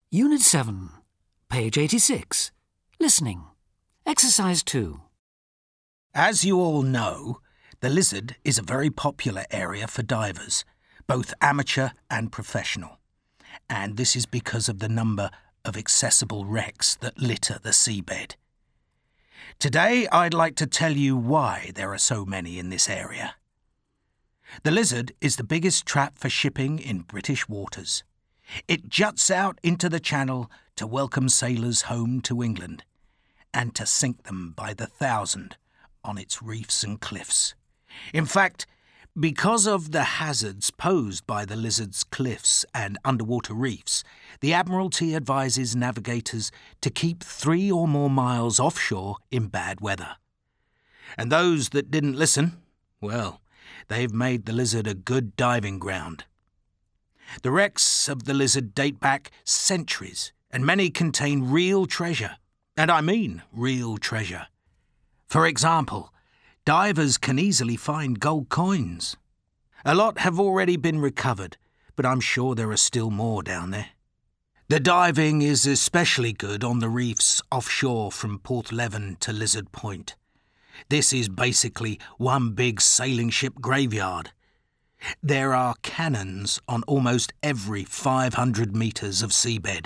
Unit 7, page 86. Listening. Exercise 2. As you all know, the Lizard is a very popular area for divers, both amateur and professional. And this is because of the number of accessible wrecks that litter the seabed. Today, I'd like to tell you why there are so many in this area. The Lizard is the biggest trap for shipping in British waters. It juts out into the Channel to welcome sailors home to England and to sink them by the thousand on its reefs and cliffs. In fact, because of the hazards posed by the Lizard's cliffs and underwater reefs, the Admiralty advises navigators to keep 3 or more miles offshore in bad weather. And those that didn't listen, well, they've made the Lizard a good diving ground. The wrecks of the Lizard date back centuries, and many contain real treasure. And I mean real treasure. For example, divers can easily find gold coins. A lot have already been recovered, but I'm sure there are still more down there. The diving is especially good on the reefs offshore from Porthleven to Lizard Point. This is basically one big sailing ship graveyard. There are cannons on almost every 500 metres of seabed.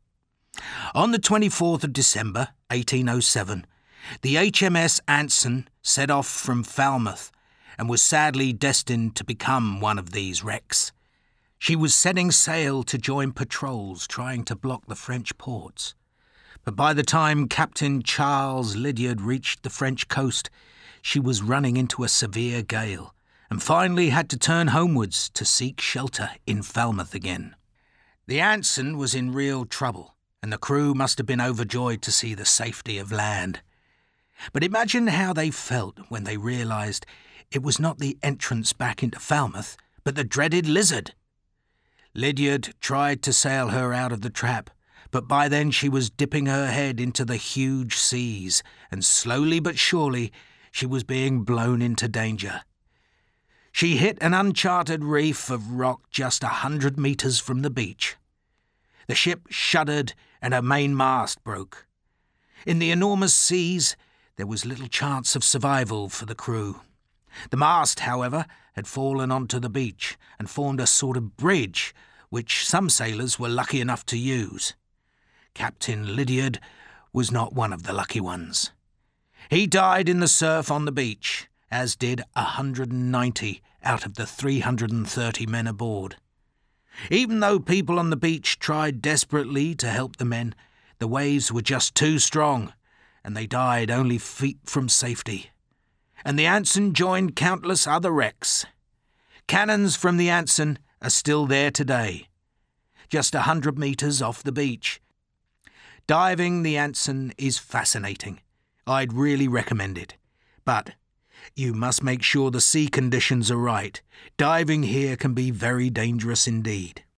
On the 24th of December, 1807, the HMS Anson set off from Falmouth and was sadly destined to become one of these wrecks. She was setting sail to join patrols trying to block the French ports. But by the time Captain Charles Lydiard reached the French coast, she was running into a severe gale and finally had to turn homewards to seek shelter in Falmouth again. The Anson was in real trouble, and the crew must have been overjoyed to see the safety of land. But imagine how they felt when they realised it was not the entrance back into Falmouth, but the dreaded Lizard. Lydiard tried to sail her out of the trap, but by then she was dipping her head into the huge seas, and slowly but surely she was being blown into danger. She hit an uncharted reef of rock just 100 metres from the beach. The ship shuddered and her main mast broke. In the enormous seas, there was little chance of survival for the crew. The mast, however, had fallen onto the beach and formed a sort of bridge, which some sailors were lucky enough to use. Captain Lydiard was not one of the lucky ones. He died in the surf on the beach, as did 190 out of the 330 men aboard. Even though people on the beach tried desperately to help the men, the waves were just too strong, and they died only feet from safety. And the Anson joined countless other wrecks. Cannons from the Anson are still there today, just 100 metres off the beach. Diving the Anson is fascinating. I'd really recommend it. But you must make sure the sea conditions are right. Diving here can be very dangerous indeed.